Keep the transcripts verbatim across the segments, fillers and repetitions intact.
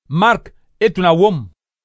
Mark etuna wom.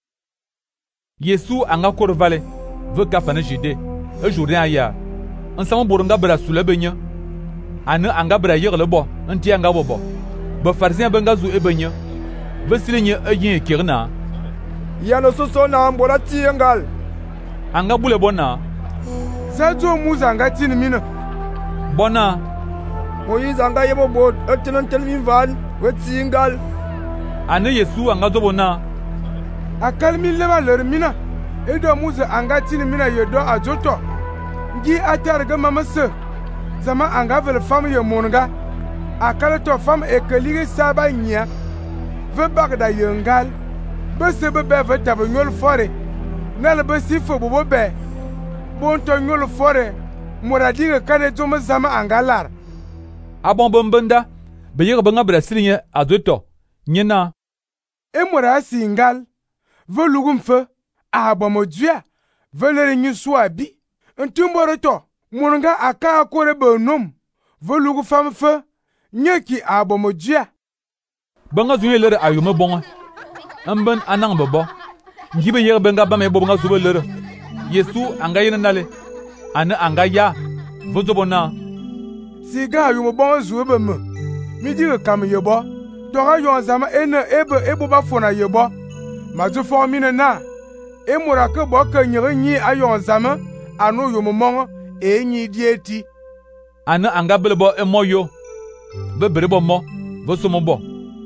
Yesu anga kor vale ve kafane jide e journée aya. Ensemble boronga bra sula benya. Ane anga bra yegle bo, enti anga bobo. Ba farzien benga zu e benya. Ve silenye e yin kirna. Ya no soso na mbola tiengal. Anga bule bona. Zajo muza anga tin mina. Bona. Moyiz anga yebo bod, etinan telmin van, we tiengal. Ane Yesu anga zobona. Akal mi leba ler mina. Edo muza anga tin mina yedo ajoto. Ngi atarga mamase. Zama anga vel fam ye monga. Akal to fam e kelige saba nya. Ve bagda yengal. Bese bebe ve tabe nyol fore. Nal besi fo bobo be. Bon to nyol fore. Moradinga kane joma zama angalar. Abon bombenda. Beyega benga brasilinye adoto. Nyena. E mora singal. Ve lugum fe. Abomo dua. Ve lere nyi swabi. Ntumboro to. Monga aka akore benom. Ve lugu fam fe. Nyeki abomo dua. Benga zunye lere ayume bonga. Amben anang bobo. Ngibe yega benga bame bobonga zube lere. Yesu anga yena nale. Ane anga ya. Vozobona. Siga ayume bonga zube me. Midi kam yebo. Tora yon zama ene ebe ebo ba fona yebo. Mazu formine na. E morake bo ke nyere nyi ayon zama. Anu yume monga. E nyi dieti. Ane anga belebo e moyo. Ve berebo mo. Vosomo bo.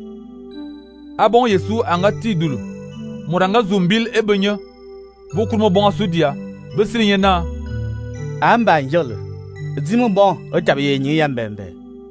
Abon Yesu anga tidulu. Muranga zumbil ebenye. Vokurmo bonga sudia. Besilinye na. Amba njole. Dimu bon otabe nyi yambembe.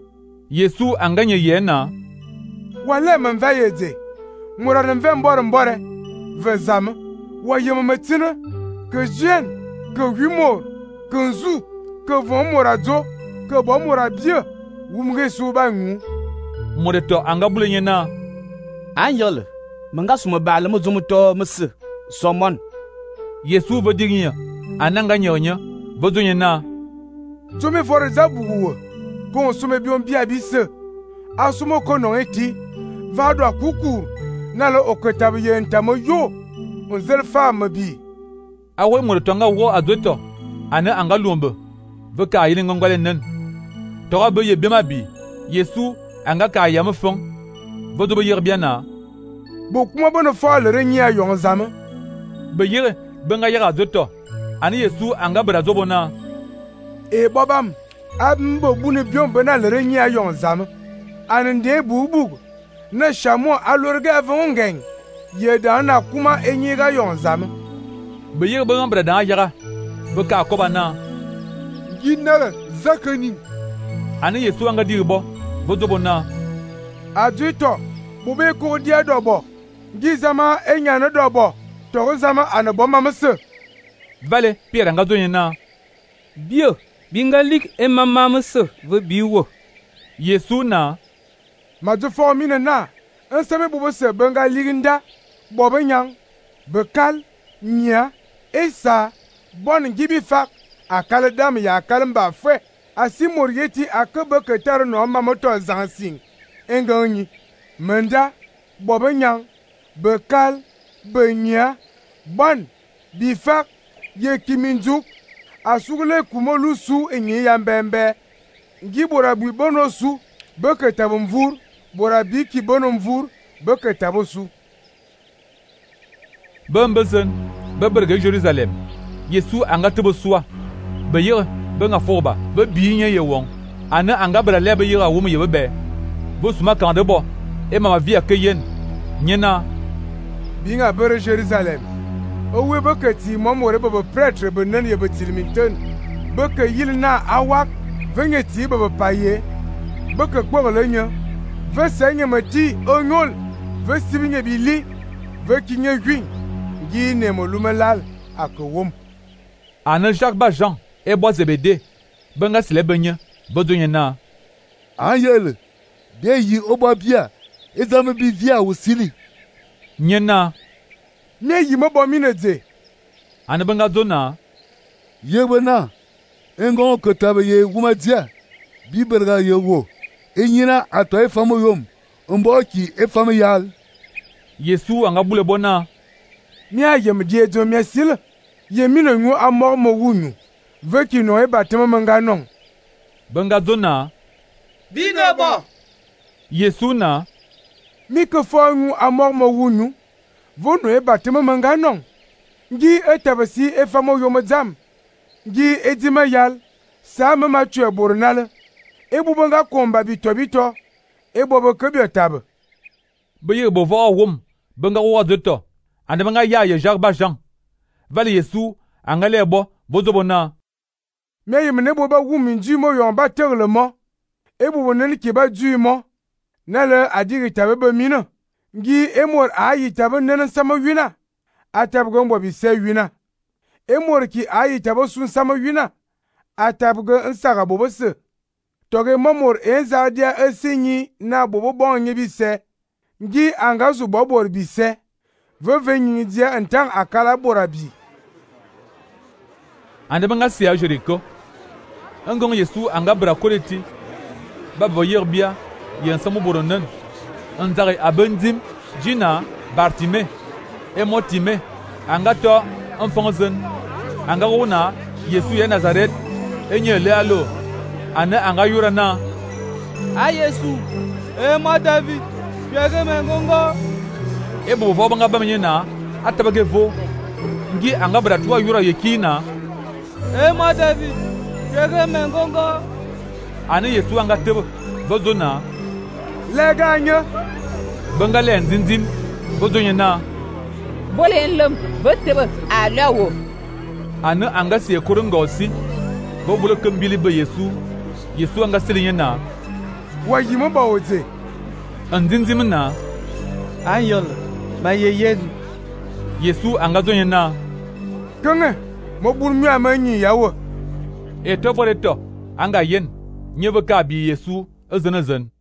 Yesu anga nye yena. Wale menva yede. Murane mve mbore mbore. Ve zame. Wa yeme metine. Que jen. Que humor. Que nzu. Que von morado. Que bon morabie. Wumge suba ngu. Mureto anga bulenye na. Anjole. Manga sumo bale mo zumuto mse. Somon. Yesu vodiginya. Ananga nyonya. Vodonye na. Jome fore zabuwe. Kon sume bion bia bise. Asumo konon eti. Vado akuku. Nalo oketabe yentamo yo. Onzel femme bi. Awe mureto anga wo adoto. Ane anga lumbe. Veka ayine ngongwale nen. Tora be ye bema bi. Yesu anga ka yame fong. Vodobe yer biana. Bokuma bono fale renyi ayon zame. Be yere benga yera adoto. Ane Yesu anga brazobona. E babam. Abmbo bune bion bena le renyi ayon zame. Anende bubu. Na shamo alorge avongeng. Yeda na kuma enyi ga yon zame. Be yere benga brada yera. Beka akoba na. Ginere zakani. Ane Yesu anga diribo. Vodobona. Adito. Bube ko dia dobo. Gizama enyane dobo. Toro zama anabo mamase. Vale, Pierre anga zonye na. Bio, bingalik e mamamase ve biwo. Yesu na. Mazu formine na. Enseme bube se benga liginda. Bobe nyang. Bekal. Nya. Esa. Bon gibi fak. Akale dam ya akale mba fwe. Asi morieti akebe ketare no mamoto zansing. Enganyi. Menda. Bobe nyang. Bekal. Benya. Bon. Bifak. Ye kiminjuk. Asugule kumolu su enye yambembe. Ngi borabu bono su. Beke tabo mvur. Borabi ki bono mvur. Beke tabo su. Bembesen. Beberge Jerusalem. Yesu anga tebo sua. Be yere benga foba. Be biye ye won. Ane anga bra lebe yere awum ye be. Bo suma kande bo. E mama via keyen. Nyena. Binga bere Jerusalem. Owe beke ti momore bebe pretre benen ye betilminten. Beke yil na awak. Venye ti bebe paye. Beke kwele nye. Ve senye meti onyol. Ve sibinye bili. Ve kinye gwin. Gi ne molumelal akowom. Ane Jacques ba Jean. E bo zebede. Benga sile benye. Vodonye na. Anyele. De yi oba bia. Ezame bi via usili. Nyena. Ne yi mobo mine de. Ane benga zona. Yebe na. Engon ketabe ye wumadia. Biberga ye wo. Enyina ato e famo yom. Mbo ki e famo yal. Yesu anga bule bona. Mia yem die do mia sil. Ye mi no ngu amor mo wunu. Ve ki no e batema manga non. Benga zona. Bino bo. Yesu na. Mi ke fo ngu amor mo wunu. Vo no e batema manga non. Ngi etabasi e famo yo madzam. Ngi edima yal. Sa me ma tue bornal. E bu benga komba bito bito. E bobo ke biotab. Beye bo va wom. Benga wa zeto. Ande benga ya ye Jacques ba Jean. Vale Yesu angale bo bozo bona. Me yem ne bo ba wum nji mo yo ba terle mo. E bu bonen ki ba ju mo. Na le adiri tabe be mina. Ngi emor ayi tabe nenen sama wina. Atab go mbo bi se wina. Emor ki ayi tabe sun sama wina. Atab go nsaka bobo se. Toge momor enza dia esinyi na bobo bon nye bi se. Ngi angazu bobor bi se. Veve nyi dia entang akala borabi. Ande benga siya Jericho. Ngong Yesu anga bra koleti. Babo yerbia yen samu boronen. Nzare abendim jina Bartime. Emotime anga to enfonzen. Anga rona Yesu ya Nazareth enye le alo. Ane anga yurana. A Yesu. E ma David. Yage mengongo. Ebo vo banga bamenyena atabage vo. Ngi anga bra tuwa yura yekina. E ma David. Yage mengongo. Ane Yesu anga tebe bozona. Leganya. Benga le nzinzim bozonyena. Bole nlem betebe alawo. Ane anga siye kurunga osi. Bo bolo kembili be Yesu. Yesu anga selinyena. Wa yimo ba oze. Nzinzim na. Anyol. Ma yeyen. Yesu anga zonyena. Kenge. Mo bul mi amanyi yawo. E to bore to anga yen. Nyebe ka bi Yesu ezen ezen.